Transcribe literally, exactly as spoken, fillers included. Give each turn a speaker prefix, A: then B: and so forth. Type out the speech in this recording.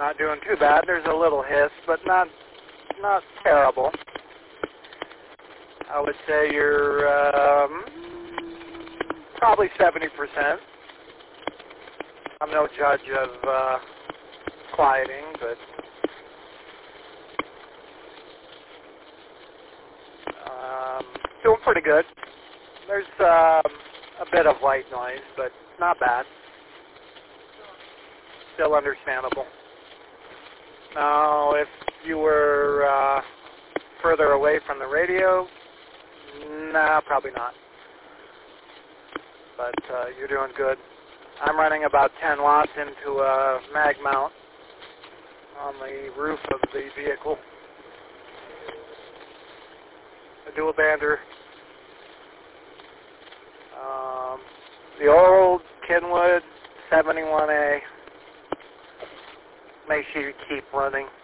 A: not doing too bad. There's a little hiss, but not not terrible. I would say you're um, probably seventy percent. I'm no judge of uh, quieting, but um, doing pretty good. There's um, a bit of white noise, but not bad. Still understandable. Now, if you were uh, further away from the radio, nah, probably not. But uh, you're doing good. I'm running about ten watts into a mag mount on the roof of the vehicle. A dual bander. Um, the old Kenwood seventy-one A. Make sure you keep running.